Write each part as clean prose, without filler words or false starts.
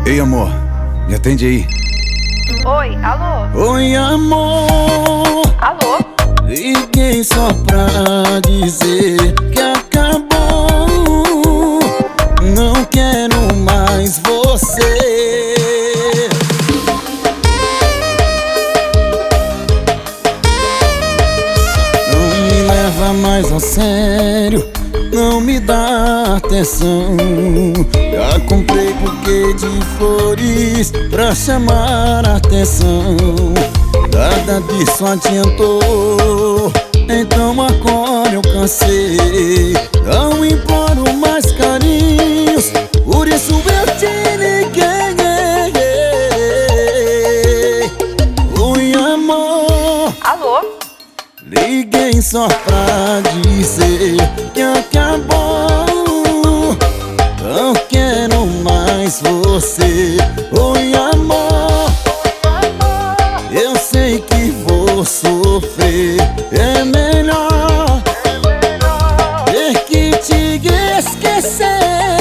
Ei, amor, me atende aí. Oi, alô? Oi, amor. Alô? Liguei só pra dizer que acabou. Não quero mais você. Não me leva mais a sério, não me dá atenção. Já comprei buquê de flores pra chamar a atenção. Nada disso adiantou, então agora eu cansei. Não imploro mais carinhos, por isso eu te liguei. Oi, amor. Alô? Liguei só pra dizer que acabou. Não quero mais você. Oi, amor. Eu sei que vou sofrer. É melhor ter que te esquecer.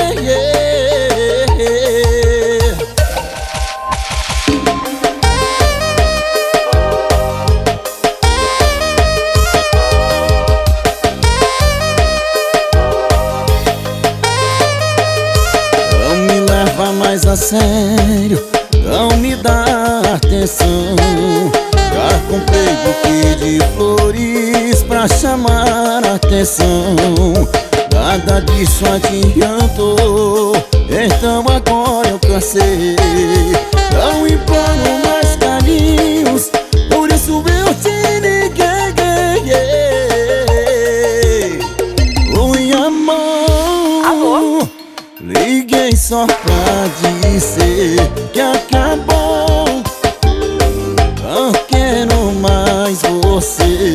Não me leva mais a sério, não me dá atenção. Já comprei buquê de flores pra chamar a atenção. Nada disso adiantou, então agora eu cansei. Não imploro mais carinhos, por isso eu te liguei. Oi, amor. Alô? Liguei só pra dizer que acabou. Não quero mais você.